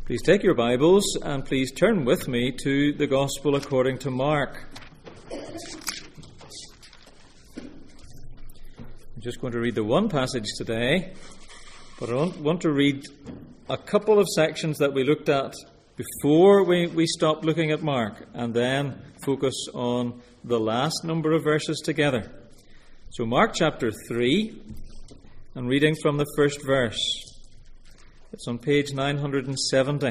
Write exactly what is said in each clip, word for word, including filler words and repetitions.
Please take your Bibles and please turn with me to the Gospel according to Mark. I'm just going to read the one passage today, but I want, want to read a couple of sections that we looked at before we, we stopped looking at Mark, and then focus on the last number of verses together. So Mark chapter three, and reading from the first verse. It's on page nine hundred seventy.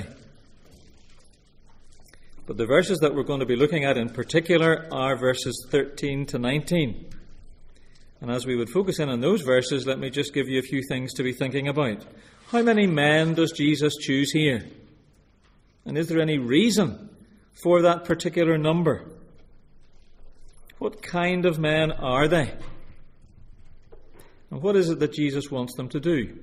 But the verses that we're going to be looking at in particular are verses thirteen to nineteen. And as we would focus in on those verses, let me just give you a few things to be thinking about. How many men does Jesus choose here? And is there any reason for that particular number? What kind of men are they? And what is it that Jesus wants them to do?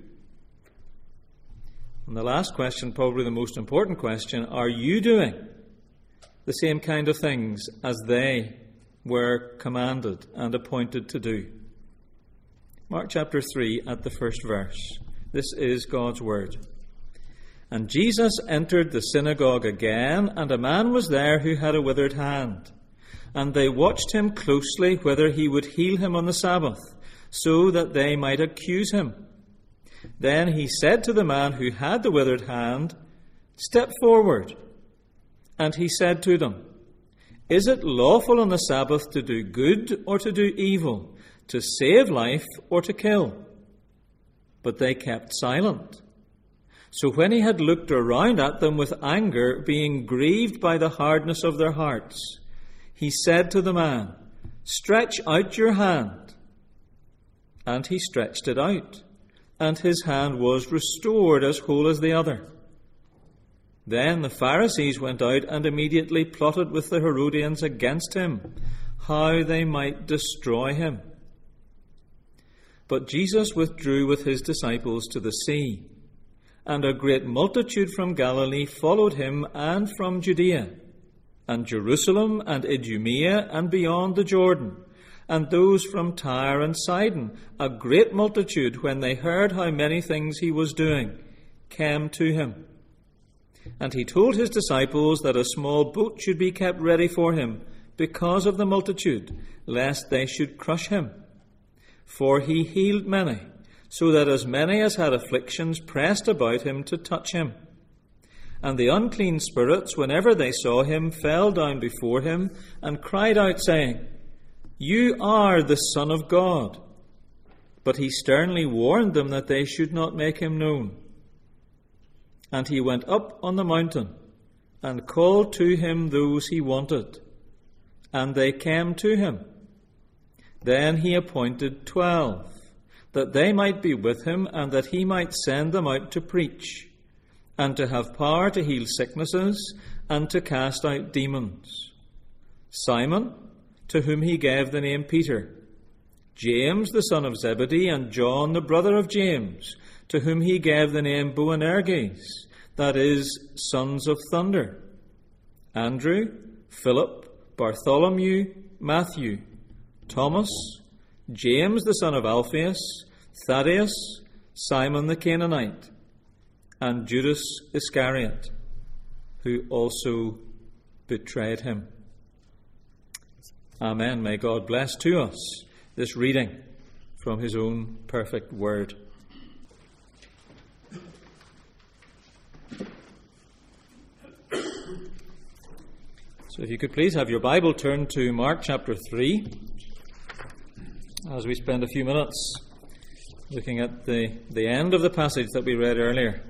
And the last question, probably the most important question, are you doing the same kind of things as they were commanded and appointed to do? Mark chapter three at the first verse. This is God's word. And Jesus entered the synagogue again, and a man was there who had a withered hand. And they watched him closely whether he would heal him on the Sabbath, so that they might accuse him. Then he said to the man who had the withered hand, "Step forward." And he said to them, "Is it lawful on the Sabbath to do good or to do evil, to save life or to kill?" But they kept silent. So when he had looked around at them with anger, being grieved by the hardness of their hearts, he said to the man, "Stretch out your hand." And he stretched it out, and his hand was restored as whole as the other. Then the Pharisees went out and immediately plotted with the Herodians against him, how they might destroy him. But Jesus withdrew with his disciples to the sea, and a great multitude from Galilee followed him, and from Judea, and Jerusalem, and Idumea, and beyond the Jordan, and those from Tyre and Sidon, a great multitude, when they heard how many things he was doing, came to him. And he told his disciples that a small boat should be kept ready for him, because of the multitude, lest they should crush him. For he healed many, so that as many as had afflictions pressed about him to touch him. And the unclean spirits, whenever they saw him, fell down before him, and cried out, saying, "You are the Son of God." But he sternly warned them that they should not make him known. And he went up on the mountain, and called to him those he wanted, and they came to him. Then he appointed twelve, that they might be with him, and that he might send them out to preach, and to have power to heal sicknesses, and to cast out demons. Simon, to whom he gave the name Peter, James the son of Zebedee, and John the brother of James, to whom he gave the name Boanerges, that is, sons of thunder, Andrew, Philip, Bartholomew, Matthew, Thomas, James the son of Alphaeus, Thaddeus, Simon the Canaanite, and Judas Iscariot, who also betrayed him. Amen. May God bless to us this reading from his own perfect word. So if you could please have your Bible turned to Mark chapter three, as we spend a few minutes looking at the, the end of the passage that we read earlier.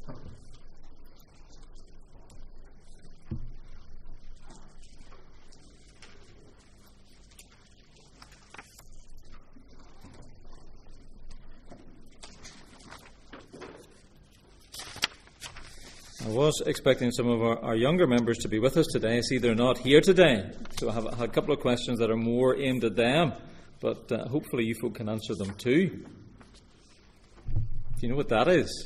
I was expecting some of our, our younger members to be with us today. I see they're not here today, so I have a, a couple of questions that are more aimed at them, but uh, hopefully you folk can answer them too. Do you know what that is?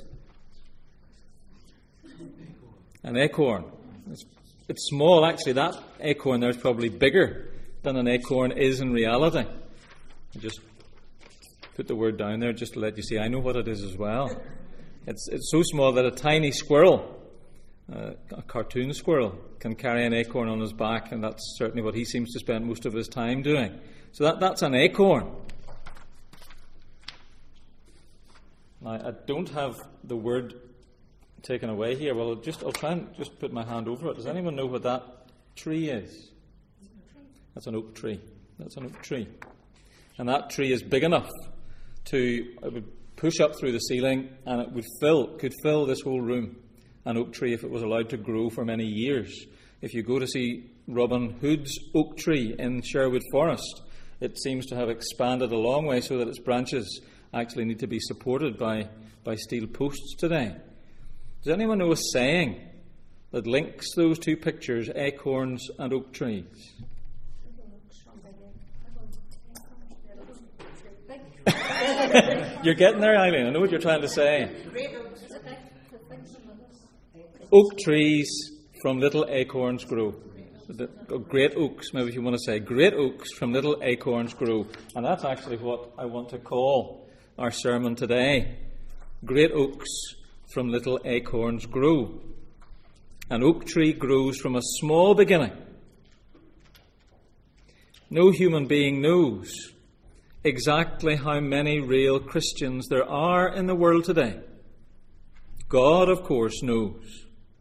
An acorn. It's, it's small, actually. That acorn there is probably bigger than an acorn is in reality. I just put the word down there just to let you see I know what it is as well. It's, it's so small that a tiny squirrel Uh, a cartoon squirrel can carry an acorn on his back, and that's certainly what he seems to spend most of his time doing. So that, that's an acorn. Now, I don't have the word taken away here. Well, I'll, just, I'll try and just put my hand over it. Does anyone know what that tree is? That's an oak tree. That's an oak tree. And that tree is big enough to, it would push up through the ceiling, and it would fill, could fill this whole room. An oak tree, if it was allowed to grow for many years. If you go to see Robin Hood's oak tree in Sherwood Forest, it seems to have expanded a long way so that its branches actually need to be supported by, by steel posts today. Does anyone know a saying that links those two pictures, acorns and oak trees? You're getting there, Eileen. I know what you're trying to say. Oak trees from little acorns grow. The, oh, great oaks, maybe if you want to say. Great oaks from little acorns grow. And that's actually what I want to call our sermon today. Great oaks from little acorns grow. An oak tree grows from a small beginning. No human being knows exactly how many real Christians there are in the world today. God, of course, knows.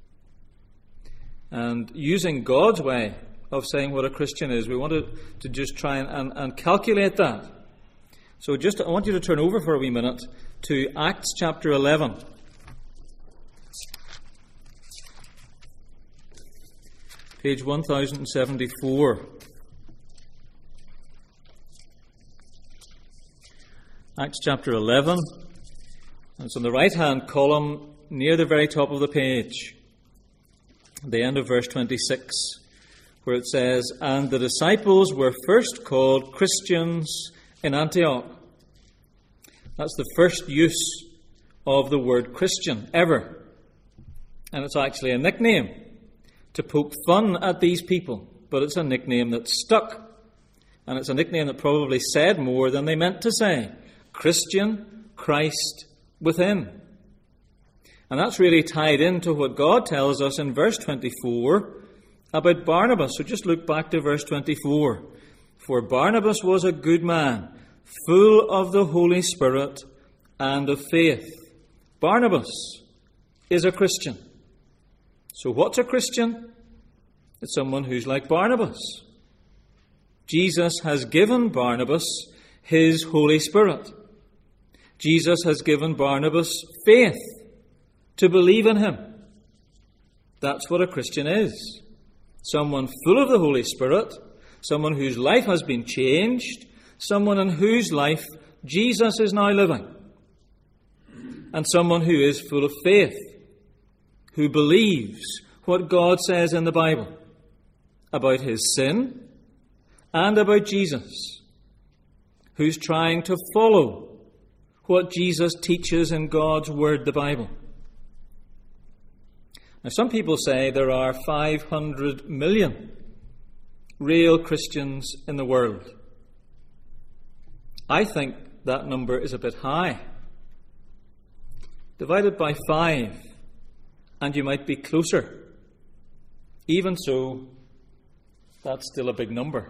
And using God's way of saying what a Christian is, we wanted to just try and, and, and calculate that. So just I want you to turn over for a wee minute to Acts chapter eleven. Page one thousand seventy-four. Acts chapter eleven. And it's on the right-hand column near the very top of the page. The end of verse twenty-six, where it says, "And the disciples were first called Christians in Antioch." That's the first use of the word Christian ever. And it's actually a nickname to poke fun at these people, but it's a nickname that stuck. And it's a nickname that probably said more than they meant to say. Christian, Christ within. And that's really tied into what God tells us in verse twenty-four about Barnabas. So just look back to verse twenty-four. "For Barnabas was a good man, full of the Holy Spirit and of faith." Barnabas is a Christian. So what's a Christian? It's someone who's like Barnabas. Jesus has given Barnabas his Holy Spirit. Jesus has given Barnabas faith to believe in him. That's what a Christian is. Someone full of the Holy Spirit, someone whose life has been changed, someone in whose life Jesus is now living, and someone who is full of faith, who believes what God says in the Bible about his sin and about Jesus, who's trying to follow what Jesus teaches in God's Word, the Bible. Now, some people say there are five hundred million real Christians in the world. I think that number is a bit high. Divide it by five, and you might be closer. Even so, that's still a big number.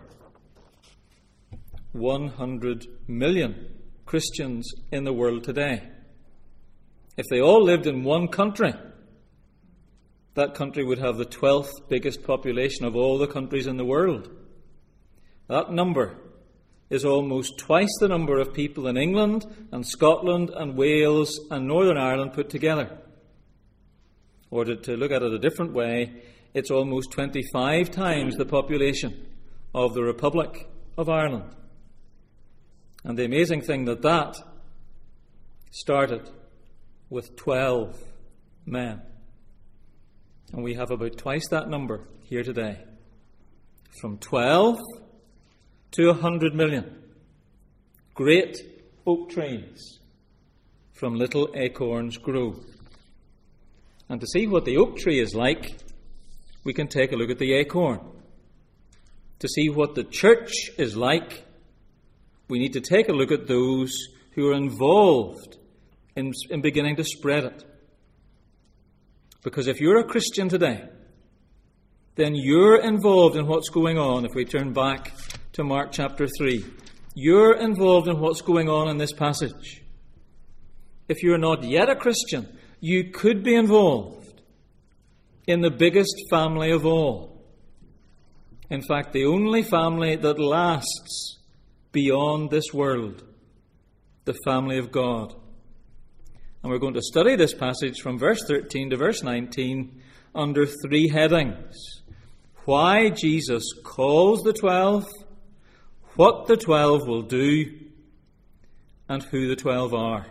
one hundred million Christians in the world today. If they all lived in one country, that country would have the twelfth biggest population of all the countries in the world. That number is almost twice the number of people in England and Scotland and Wales and Northern Ireland put together. Or to, to look at it a different way, it's almost twenty-five times the population of the Republic of Ireland. And the amazing thing that that started with twelve men. And we have about twice that number here today. From twelve to one hundred million. Great oak trees from little acorns grow. And to see what the oak tree is like, we can take a look at the acorn. To see what the church is like, we need to take a look at those who are involved in, in beginning to spread it. Because if you're a Christian today, then you're involved in what's going on. If we turn back to Mark chapter three, you're involved in what's going on in this passage. If you're not yet a Christian, you could be involved in the biggest family of all. In fact, the only family that lasts beyond this world, the family of God. And we're going to study this passage from verse thirteen to verse nineteen under three headings. Why Jesus calls the twelve, what the twelve will do, and who the twelve are.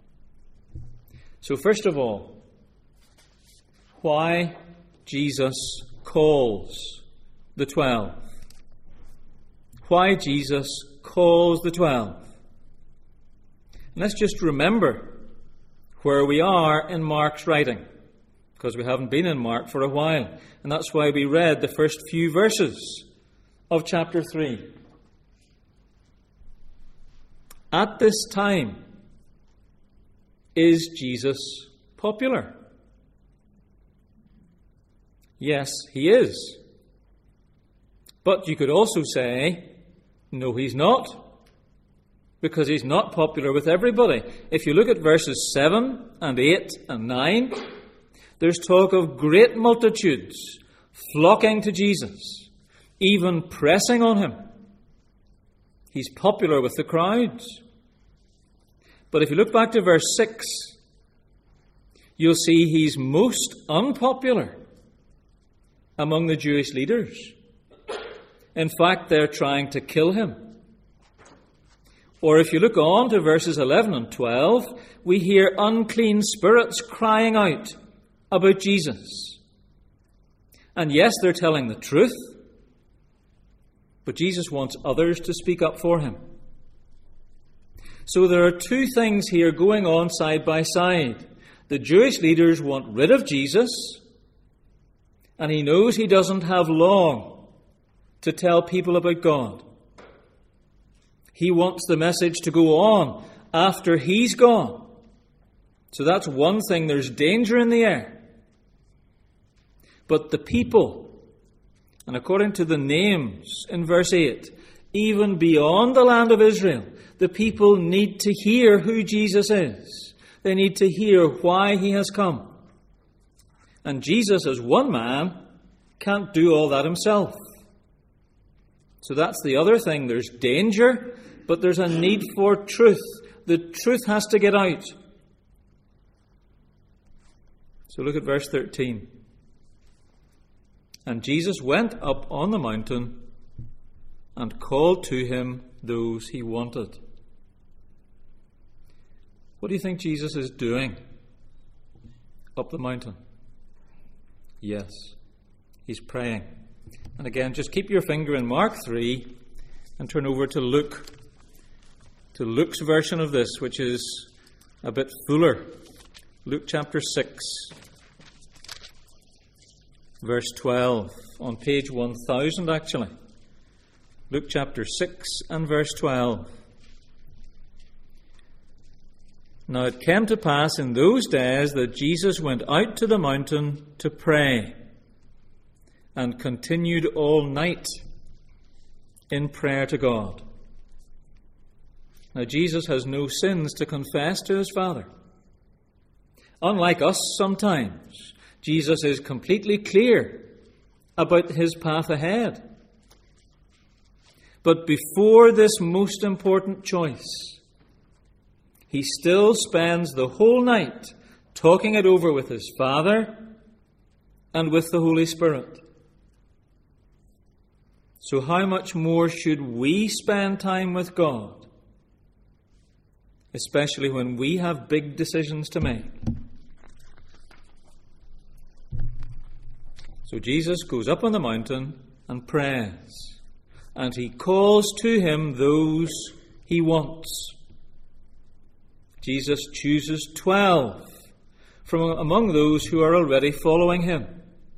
So first of all, why Jesus calls the twelve. Why Jesus calls the twelve. And let's just remember where we are in Mark's writing, because we haven't been in Mark for a while. And that's why we read the first few verses of chapter three. At this time, is Jesus popular? Yes, he is. But you could also say, no, he's not. Because he's not popular with everybody. If you look at verses seven and eight and nine, there's talk of great multitudes flocking to Jesus, even pressing on him. He's popular with the crowds. But if you look back to verse six, you'll see he's most unpopular among the Jewish leaders. In fact, they're trying to kill him. Or if you look on to verses eleven and twelve, we hear unclean spirits crying out about Jesus. And yes, they're telling the truth, but Jesus wants others to speak up for him. So there are two things here going on side by side. The Jewish leaders want rid of Jesus, and he knows he doesn't have long to tell people about God. He wants the message to go on after he's gone. So that's one thing. There's danger in the air. But the people, and according to the names in verse eight, even beyond the land of Israel, the people need to hear who Jesus is. They need to hear why he has come. And Jesus, as one man, can't do all that himself. So that's the other thing. There's danger, but there's a need for truth. The truth has to get out. So look at verse thirteen. And Jesus went up on the mountain and called to him those he wanted. What do you think Jesus is doing up the mountain? Yes, he's praying. And again, just keep your finger in Mark three and turn over to Luke, to Luke's version of this, which is a bit fuller. Luke chapter six, verse twelve, on page one thousand actually. Luke chapter six and verse twelve. Now it came to pass in those days that Jesus went out to the mountain to pray, and continued all night in prayer to God. Now Jesus has no sins to confess to his Father. Unlike us sometimes, Jesus is completely clear about his path ahead. But before this most important choice, he still spends the whole night talking it over with his Father and with the Holy Spirit. So how much more should we spend time with God, especially when we have big decisions to make? So Jesus goes up on the mountain and prays, and he calls to him those he wants. Jesus chooses twelve from among those who are already following him.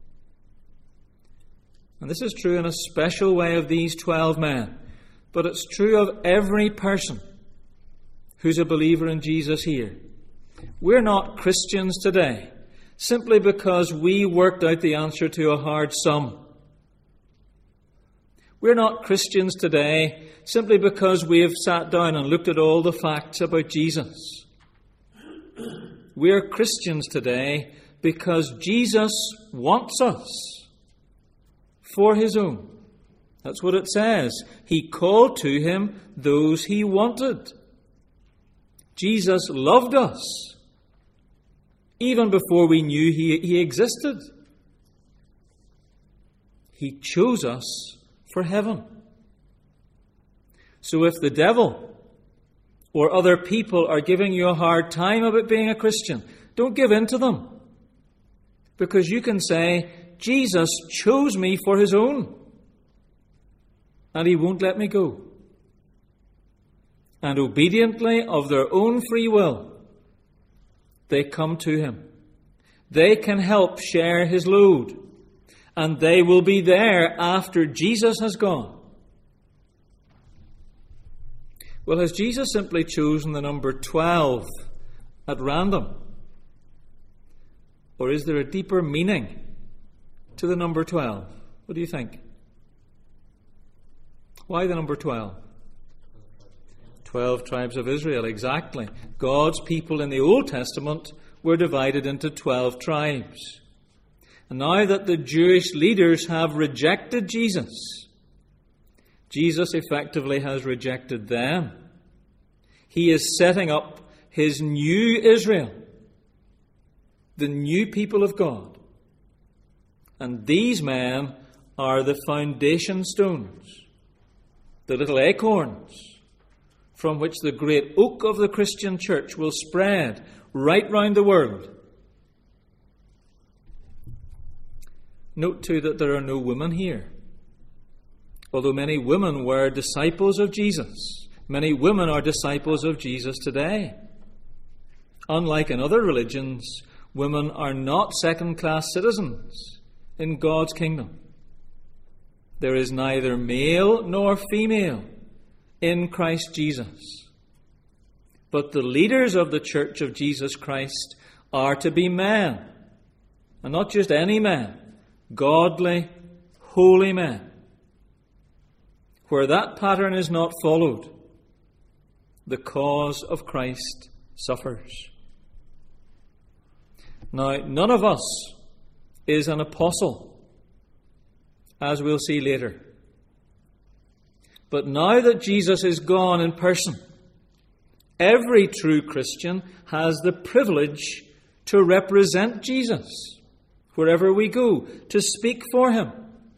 And this is true in a special way of these twelve men, but it's true of every person who's a believer in Jesus here. We're not Christians today simply because we worked out the answer to a hard sum. We're not Christians today simply because we have sat down and looked at all the facts about Jesus. We're Christians today because Jesus wants us for his own. That's what it says. He called to him those he wanted. Jesus loved us even before we knew he, he existed. He chose us for heaven. So if the devil or other people are giving you a hard time about being a Christian, don't give in to them. Because you can say, Jesus chose me for his own, and he won't let me go. And obediently, of their own free will, they come to him. They can help share his load, and they will be there after Jesus has gone. Well, has Jesus simply chosen the number twelve at random? Or is there a deeper meaning to the number twelve? What do you think? Why the number twelve? Twelve tribes of Israel, exactly. God's people in the Old Testament were divided into twelve tribes. And now that the Jewish leaders have rejected Jesus, Jesus effectively has rejected them. He is setting up his new Israel, the new people of God. And these men are the foundation stones, the little acorns from which the great oak of the Christian church will spread right round the world. Note too that there are no women here. Although many women were disciples of Jesus, many women are disciples of Jesus today. Unlike in other religions, women are not second-class citizens in God's kingdom. There is neither male nor female in Christ Jesus. But the leaders of the Church of Jesus Christ are to be men, and not just any men, godly, holy men. Where that pattern is not followed, the cause of Christ suffers. Now, none of us is an apostle, as we'll see later. But now that Jesus is gone in person, every true Christian has the privilege to represent Jesus wherever we go, to speak for him.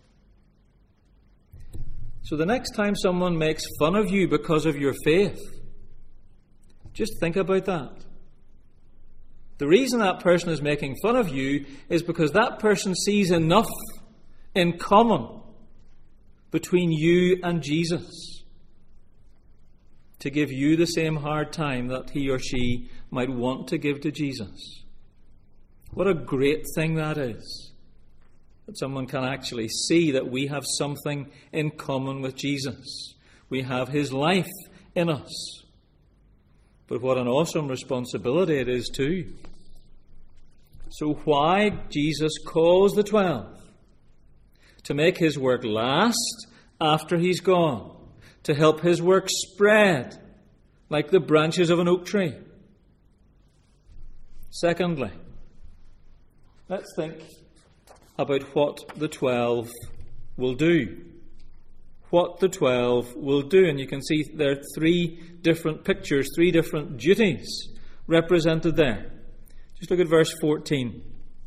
So the next time someone makes fun of you because of your faith, just think about that. The reason that person is making fun of you is because that person sees enough in common between you and Jesus to give you the same hard time that he or she might want to give to Jesus. What a great thing that is, that someone can actually see that we have something in common with Jesus. We have his life in us. But what an awesome responsibility it is too. So why Jesus calls the twelve? To make his work last after he's gone. To help his work spread like the branches of an oak tree. Secondly, let's think about what the twelve will do. What the twelve will do. And you can see there are three different pictures, three different duties represented there. Just look at verse fourteen.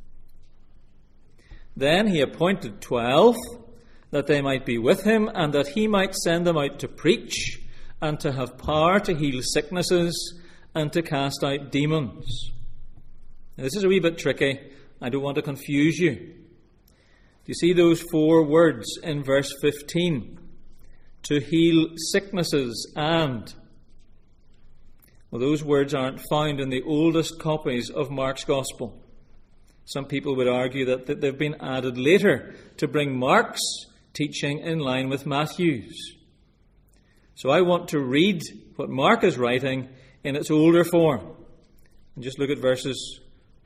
Then he appointed twelve, that they might be with him, and that he might send them out to preach, and to have power to heal sicknesses, and to cast out demons. Now, this is a wee bit tricky. I don't want to confuse you. Do you see those four words in verse fifteen? To heal sicknesses and... Well, those words aren't found in the oldest copies of Mark's Gospel. Some people would argue that, that they've been added later to bring Mark's teaching in line with Matthew's. So I want to read what Mark is writing in its older form. And just look at verses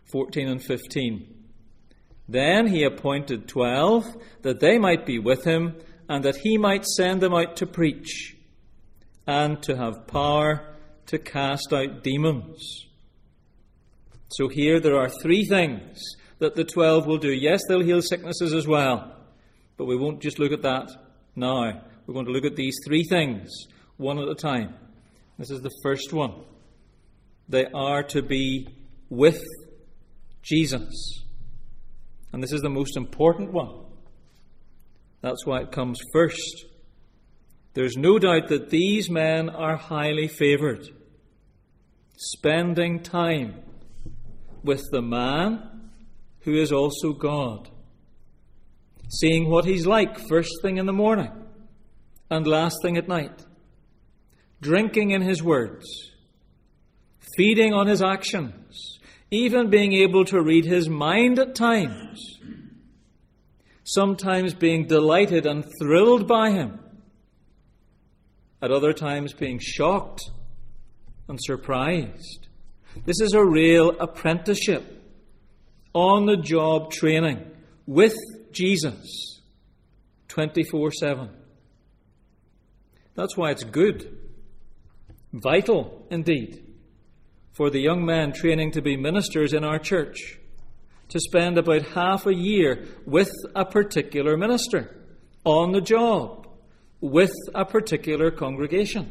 fourteen and fifteen. Then he appointed twelve, that they might be with him, and that he might send them out to preach, and to have power to cast out demons. So here there are three things that the twelve will do. Yes, they'll heal sicknesses as well, but we won't just look at that now. We're going to look at these three things, one at a time. This is the first one. They are to be with Jesus. And this is the most important one. That's why it comes first. There's no doubt that these men are highly favoured. Spending time with the man who is also God. Seeing what he's like first thing in the morning and last thing at night. Drinking in his words. Feeding on his actions. Even being able to read his mind at times. Sometimes being delighted and thrilled by him. At other times being shocked and surprised. This is a real apprenticeship, on-the-job training with Jesus, twenty-four seven. That's why it's good, vital indeed, for the young men training to be ministers in our church, to spend about half a year with a particular minister, on the job, with a particular congregation.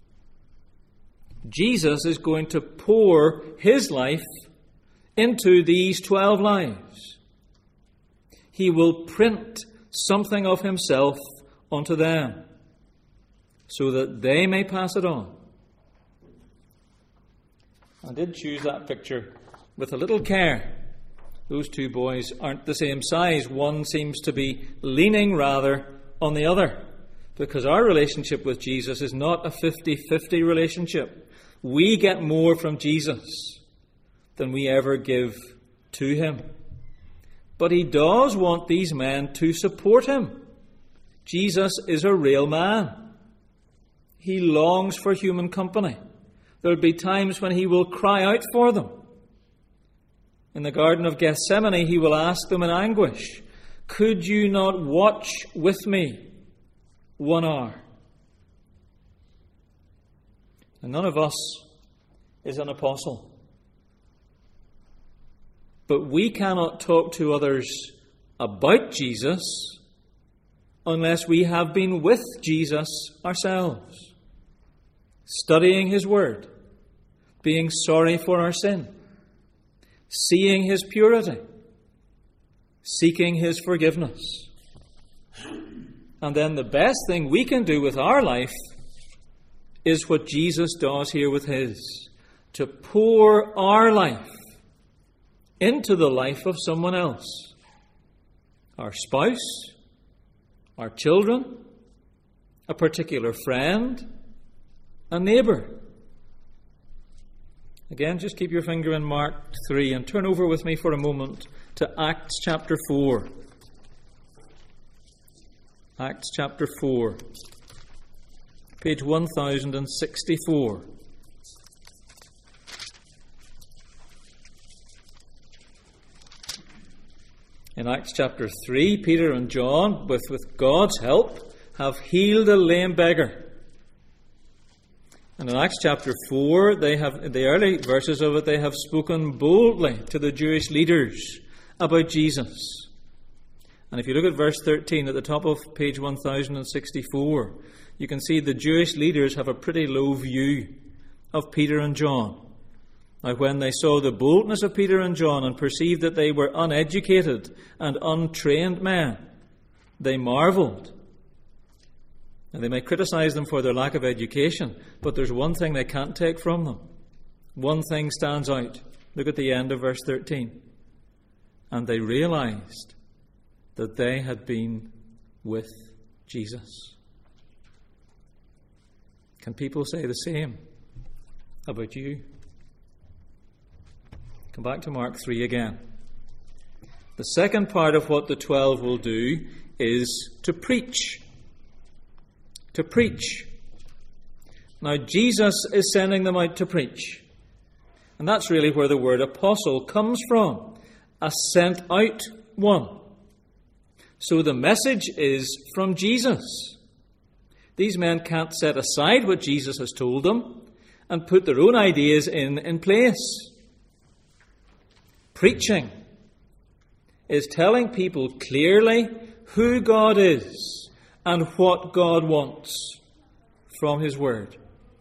Jesus is going to pour his life into these twelve lives. He will print something of himself onto them so that they may pass it on. I did choose that picture with a little care. Those two boys aren't the same size. One seems to be leaning rather on the other, because our relationship with Jesus is not a fifty-fifty relationship. We get more from Jesus than we ever give to him. But he does want these men to support him. Jesus is a real man. He longs for human company. There'll be times when he will cry out for them. In the Garden of Gethsemane, he will ask them in anguish, "Could you not watch with me one hour?" And none of us is an apostle. But we cannot talk to others about Jesus unless we have been with Jesus ourselves, studying his word, being sorry for our sin, seeing his purity, seeking his forgiveness. And then the best thing we can do with our life is what Jesus does here with his, to pour our life into the life of someone else. Our spouse, our children, a particular friend, a neighbour. Again, just keep your finger in Mark three and turn over with me for a moment to Acts chapter four. Acts chapter four, page one thousand sixty-four. In Acts chapter three, Peter and John, with, with God's help, have healed a lame beggar. And in Acts chapter four, they have, in the early verses of it, they have spoken boldly to the Jewish leaders about Jesus. And if you look at verse thirteen at the top of page one thousand sixty-four, you can see the Jewish leaders have a pretty low view of Peter and John. Now, when they saw the boldness of Peter and John and perceived that they were uneducated and untrained men, they marvelled. And they may criticize them for their lack of education, but there's one thing they can't take from them. One thing stands out. Look at the end of verse thirteen. And they realized that they had been with Jesus. Can people say the same about you? Come back to Mark three again. The second part of what the twelve will do is to preach. To preach. Now, Jesus is sending them out to preach. And that's really where the word apostle comes from, a sent out one. So the message is from Jesus. These men can't set aside what Jesus has told them and put their own ideas in in place. Preaching is telling people clearly who God is and what God wants from His Word.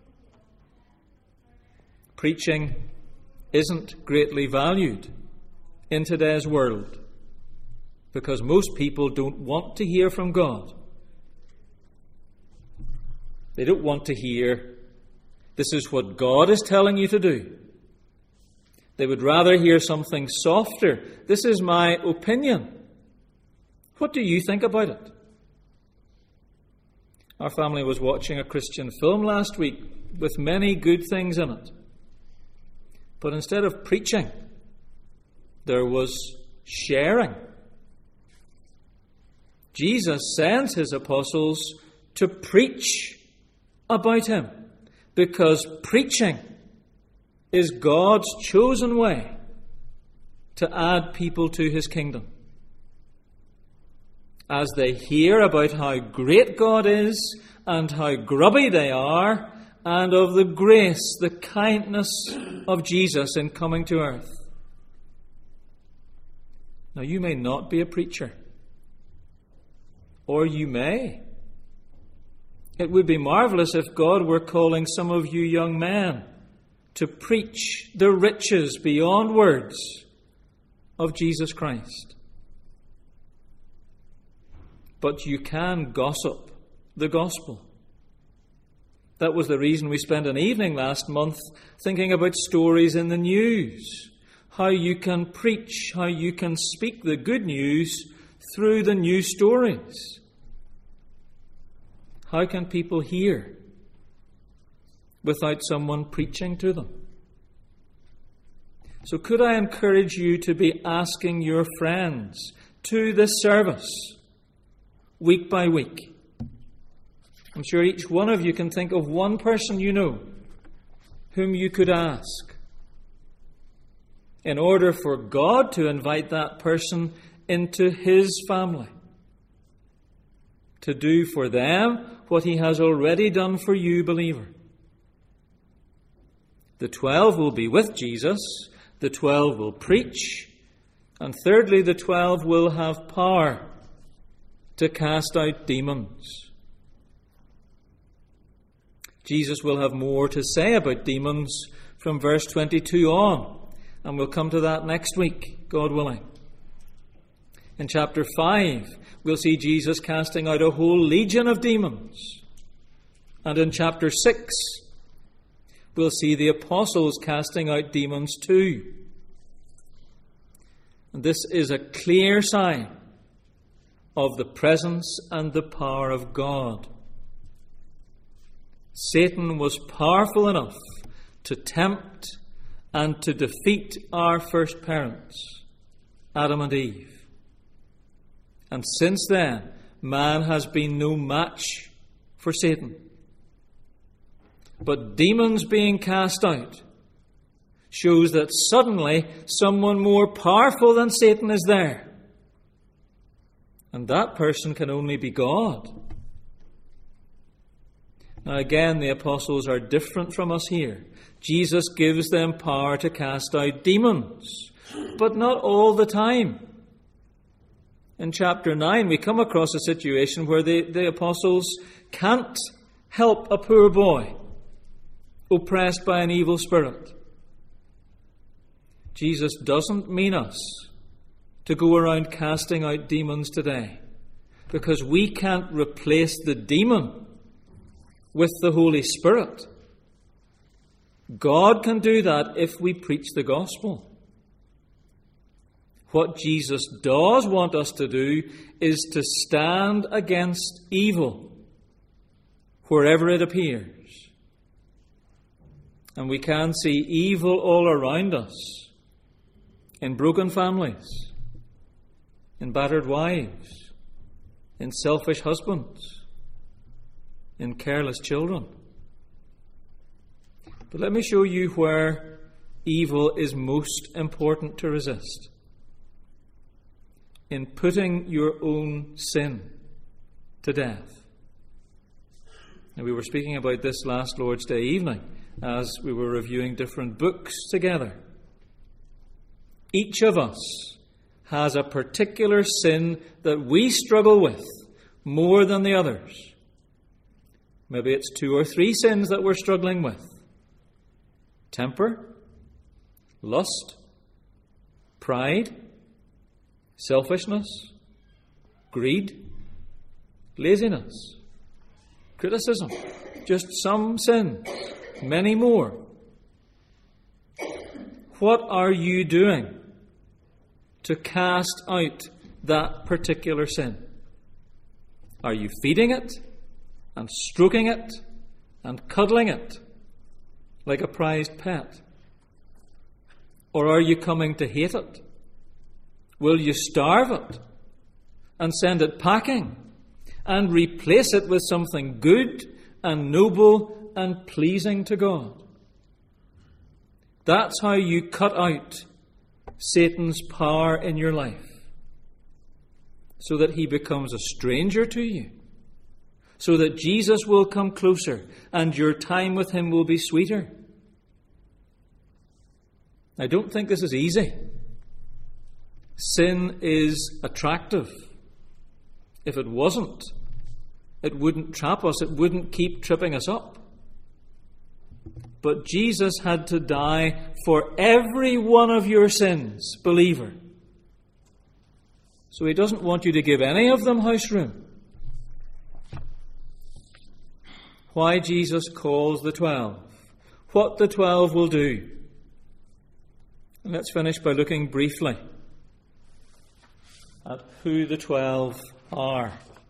Preaching isn't greatly valued in today's world because most people don't want to hear from God. They don't want to hear, this is what God is telling you to do. They would rather hear something softer. This is my opinion. What do you think about it? Our family was watching a Christian film last week with many good things in it. But instead of preaching, there was sharing. Jesus sends His apostles to preach about Him because preaching is God's chosen way to add people to His kingdom. As they hear about how great God is and how grubby they are, and of the grace, the kindness of Jesus in coming to earth. Now, you may not be a preacher, or you may. It would be marvelous if God were calling some of you young men to preach the riches beyond words of Jesus Christ. But you can gossip the gospel. That was the reason we spent an evening last month thinking about stories in the news. How you can preach, how you can speak the good news through the news stories. How can people hear without someone preaching to them? So could I encourage you to be asking your friends to this service week by week? I'm sure each one of you can think of one person you know whom you could ask in order for God to invite that person into His family, to do for them what He has already done for you, believer. The twelve will be with Jesus, the twelve will preach, and thirdly, the twelve will have power to cast out demons. Jesus will have more to say about demons from verse twenty-two on, and we'll come to that next week, God willing. In chapter five, we'll see Jesus casting out a whole legion of demons. And in chapter six, we'll see the apostles casting out demons too. And this is a clear sign of the presence and the power of God. Satan was powerful enough to tempt and to defeat our first parents, Adam and Eve. And since then, man has been no match for Satan. But demons being cast out shows that suddenly someone more powerful than Satan is there. And that person can only be God. Now again, the apostles are different from us here. Jesus gives them power to cast out demons, but not all the time. In chapter nine, we come across a situation where the, the apostles can't help a poor boy oppressed by an evil spirit. Jesus doesn't mean us to go around casting out demons today, because we can't replace the demon with the Holy Spirit. God can do that if we preach the gospel. What Jesus does want us to do is to stand against evil wherever it appears. And we can see evil all around us, in broken families, in battered wives, in selfish husbands, in careless children. But let me show you where evil is most important to resist. In putting your own sin to death. And we were speaking about this last Lord's Day evening as we were reviewing different books together. Each of us has a particular sin that we struggle with more than the others. Maybe it's two or three sins that we're struggling with. Temper, lust, pride, selfishness, greed, laziness, criticism, just some sins, many more. What are you doing to cast out that particular sin? Are you feeding it and stroking it and cuddling it like a prized pet? Or are you coming to hate it? Will you starve it and send it packing and replace it with something good and noble and pleasing to God? That's how you cut out Satan's power in your life, so that he becomes a stranger to you, so that Jesus will come closer and your time with him will be sweeter. I don't think this is easy. Sin is attractive. If it wasn't, it wouldn't trap us, it wouldn't keep tripping us up. But Jesus had to die for every one of your sins, believer. So he doesn't want you to give any of them house room. Why Jesus calls the twelve. What the twelve will do. And let's finish by looking briefly at who the twelve are.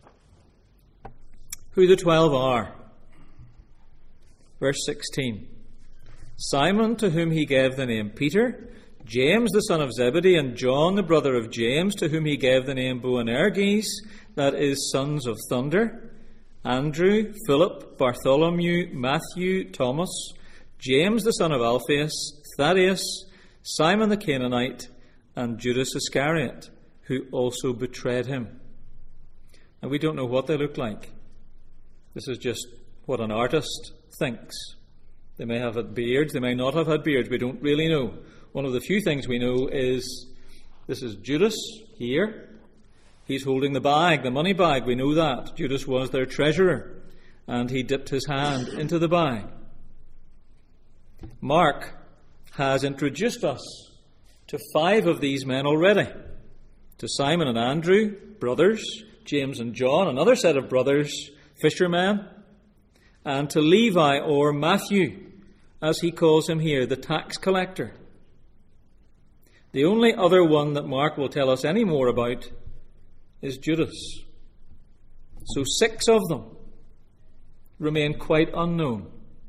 Who the twelve are. Verse sixteen. Simon, to whom he gave the name Peter, James the son of Zebedee, and John the brother of James, to whom he gave the name Boanerges, that is, sons of thunder, Andrew, Philip, Bartholomew, Matthew, Thomas, James the son of Alphaeus, Thaddeus, Simon the Canaanite, and Judas Iscariot, who also betrayed him. And we don't know what they look like. This is just what an artist thinks. They may have had beards, they may not have had beards, we don't really know. One of the few things we know is this is Judas here. He's holding the bag, the money bag, we know that. Judas was their treasurer, and he dipped his hand into the bag. Mark has introduced us to five of these men already. To Simon and Andrew, brothers, James and John, another set of brothers, fishermen, and to Levi, or Matthew, as he calls him here, the tax collector. The only other one that Mark will tell us any more about is Judas. So six of them remain quite unknown.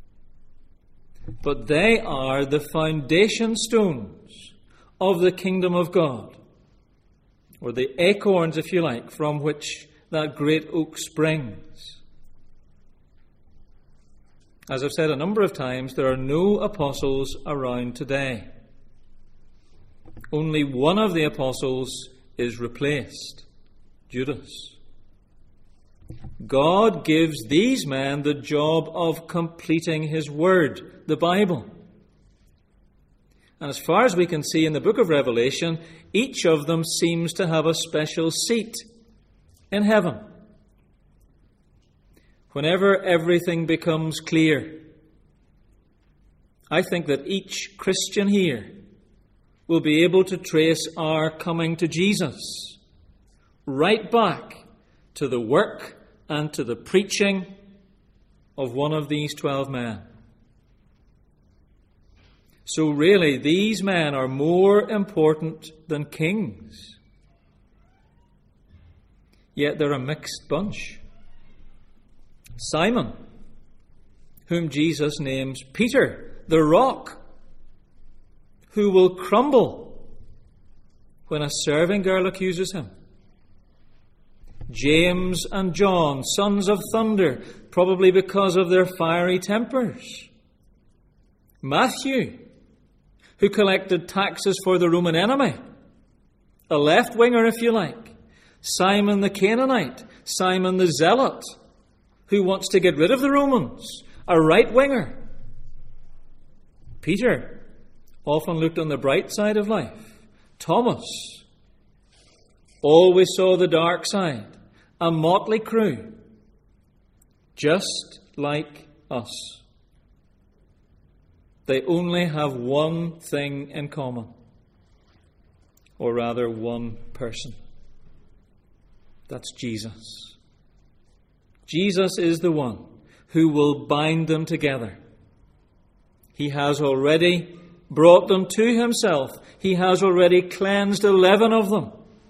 But they are the foundation stones of the kingdom of God, or the acorns, if you like, from which that great oak springs. As I've said a number of times, there are no apostles around today. Only one of the apostles is replaced, Judas. God gives these men the job of completing his word, the Bible. And as far as we can see in the book of Revelation, each of them seems to have a special seat in heaven. Whenever everything becomes clear, I think that each Christian here will be able to trace our coming to Jesus right back to the work and to the preaching of one of these twelve men. So really, these men are more important than kings. Yet they're a mixed bunch. Simon, whom Jesus names Peter, the rock, who will crumble when a serving girl accuses him. James and John, sons of thunder, probably because of their fiery tempers. Matthew, who collected taxes for the Roman enemy, a left-winger if you like, Simon the Canaanite, Simon the Zealot, who wants to get rid of the Romans, a right-winger. Peter often looked on the bright side of life. Thomas always saw the dark side. A motley crew, just like us. They only have one thing in common, or rather one person. That's Jesus. Jesus is the one who will bind them together. He has already brought them to himself. He has already cleansed eleven of them.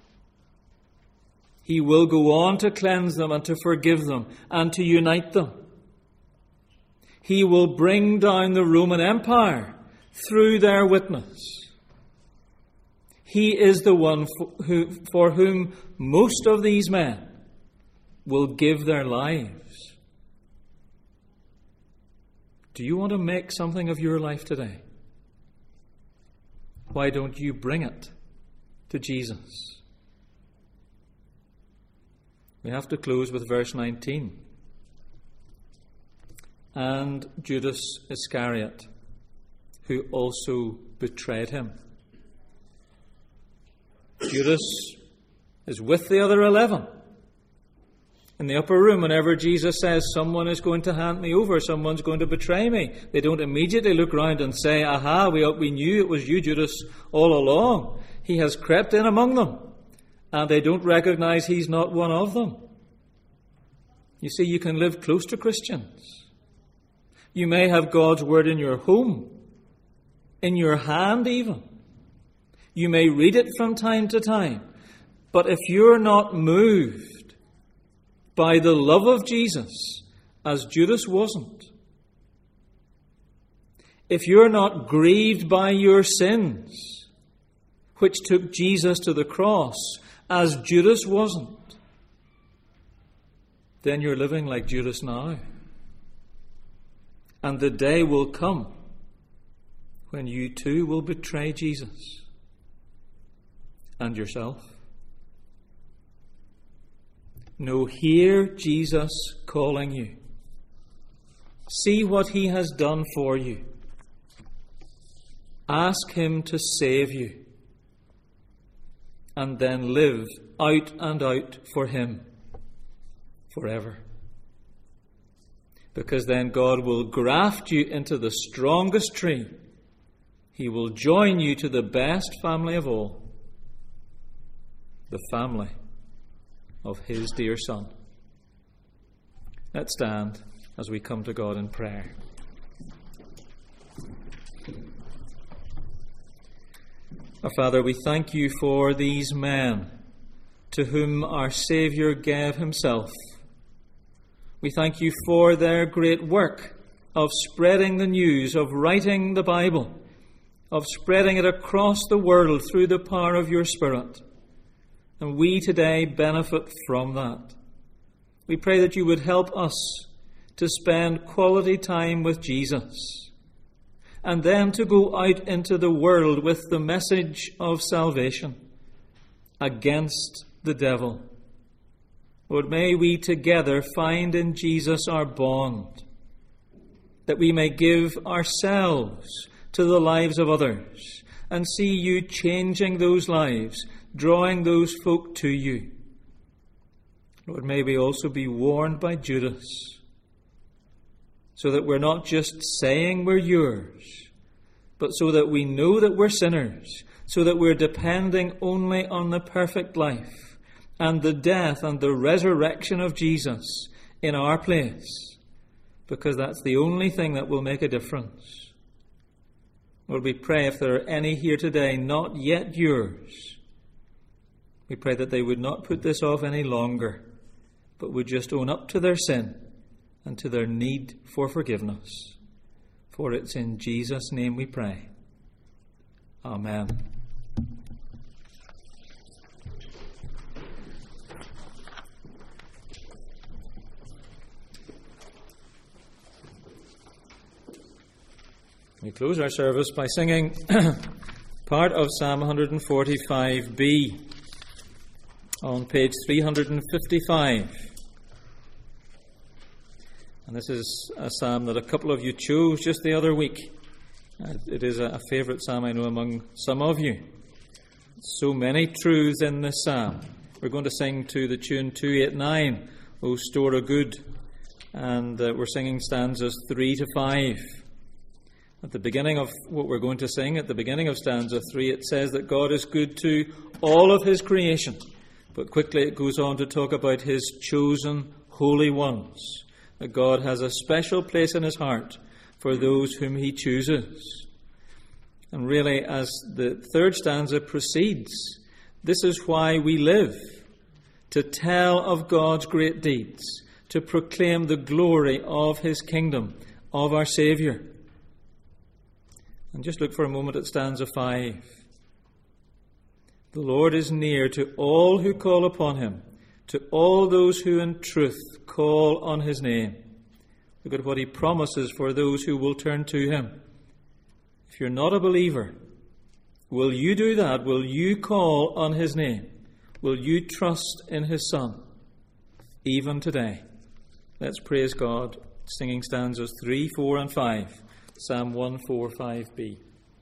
He will go on to cleanse them and to forgive them and to unite them. He will bring down the Roman Empire through their witness. He is the one for, who, for whom most of these men will give their lives. Do you want to make something of your life today? Why don't you bring it to Jesus? We have to close with verse nineteen. And Judas Iscariot, who also betrayed him. Judas is with the other eleven in the upper room. Whenever Jesus says, someone is going to hand me over, someone's going to betray me, they don't immediately look round and say, aha, we, we knew it was you, Judas, all along. He has crept in among them, and they don't recognize he's not one of them. You see, you can live close to Christians. You may have God's word in your home, in your hand even. You may read it from time to time. But if you're not moved by the love of Jesus, as Judas wasn't, if you're not grieved by your sins, which took Jesus to the cross, as Judas wasn't, then you're living like Judas now. And the day will come when you too will betray Jesus and yourself. No, hear Jesus calling you. See what he has done for you. Ask him to save you. And then live out and out for him forever. Because then God will graft you into the strongest tree. He will join you to the best family of all, the family of his dear Son. Let's stand as we come to God in prayer. Our Father, we thank you for these men to whom our Saviour gave himself. We thank you for their great work of spreading the news, of writing the Bible, of spreading it across the world through the power of your Spirit. And we today benefit from that. We pray that you would help us to spend quality time with Jesus, and then to go out into the world with the message of salvation against the devil. Lord, may we together find in Jesus our bond, that we may give ourselves to the lives of others and see you changing those lives, drawing those folk to you. Lord, may we also be warned by Judas, so that we're not just saying we're yours, but so that we know that we're sinners, so that we're depending only on the perfect life and the death and the resurrection of Jesus in our place, because that's the only thing that will make a difference. Lord, we pray if there are any here today not yet yours, we pray that they would not put this off any longer, but would just own up to their sin and to their need for forgiveness. For it's in Jesus' name we pray. Amen. We close our service by singing part of Psalm one forty-five B on page three fifty-five. And this is a psalm that a couple of you chose just the other week. It is a favourite psalm, I know, among some of you. So many truths in this psalm. We're going to sing to the tune two eighty-nine, O Store of Good. And uh, we're singing stanzas three to five. At the beginning of what we're going to sing, at the beginning of stanza three, it says that God is good to all of his creation. But quickly it goes on to talk about his chosen holy ones. That God has a special place in his heart for those whom he chooses. And really, as the third stanza proceeds, this is why we live, to tell of God's great deeds, to proclaim the glory of his kingdom, of our Saviour. And just look for a moment at stanza five. The Lord is near to all who call upon him, to all those who in truth call on his name. Look at what he promises for those who will turn to him. If you're not a believer, will you do that? Will you call on his name? Will you trust in his Son? Even today. Let's praise God, singing stanzas three, four and five. Psalm one forty-five B.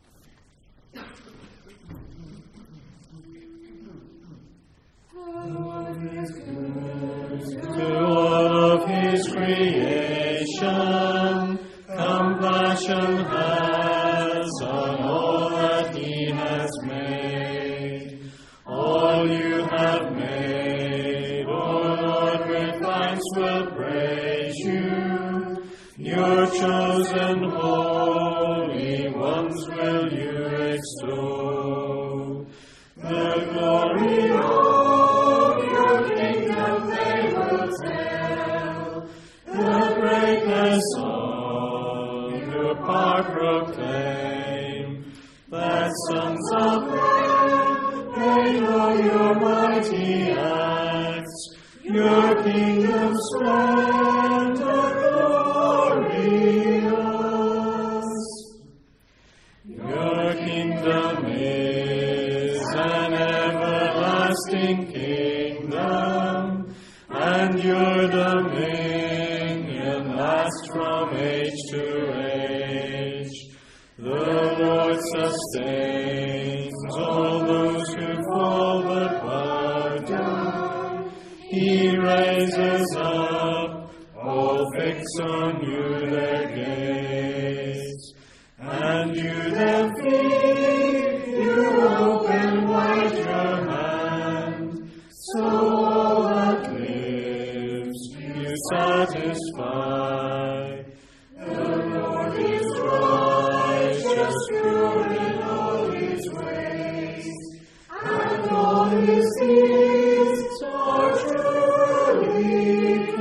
To all of his creation, compassion has on all that he has made. All you have made, O Lord, with thanks will praise you. Your chosen holy ones will you extol. The glory of your kingdom they will tell. The greatness of your power proclaim. That sons of men may know your mighty acts. Your kingdom splendor glorious. Your kingdom is an everlasting kingdom, and your dominion lasts from age to age. The Lord sustains all those who fall but bow down. He raises up all fix on you their gaze, and you their feet, you open wide your hand, so all that lives you satisfy. The Lord is righteous, pure in all his ways, and all his deeds are truly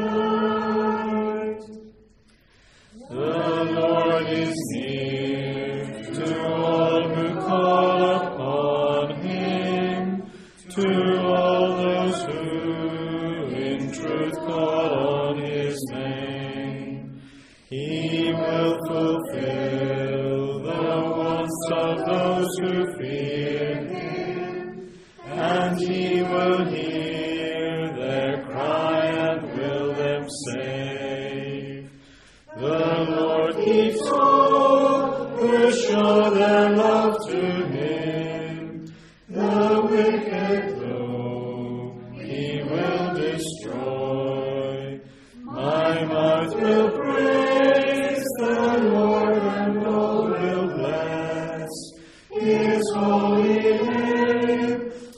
kind. The Lord is near to all who call upon him, to all those who in truth call on his name. He will fulfill the wants of those who fear him, and he will hear their cry and will them save. The Lord keeps all who show their love to him. The wicked, though he will destroy, my mouth will praise the Lord, and all will bless his holy name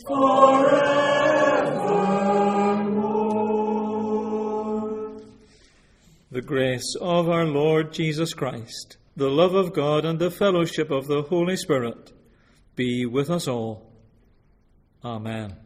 forevermore. The grace of our Lord Jesus Christ, the love of God, and the fellowship of the Holy Spirit be with us all. Amen.